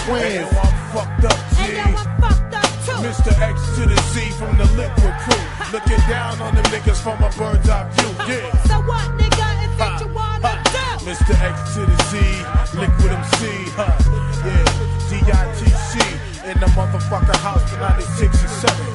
twins. And I'm fucked up, G. And yo, I'm fucked up too. Mr. X to the Z from the Liquid crew. Looking down on them niggas from a bird's eye view. Yeah. So what, nigga, is it you wanna do? Mr. X to the Z, Liquid MC, huh? Yeah, DITC in the motherfucking house for 96 and 7.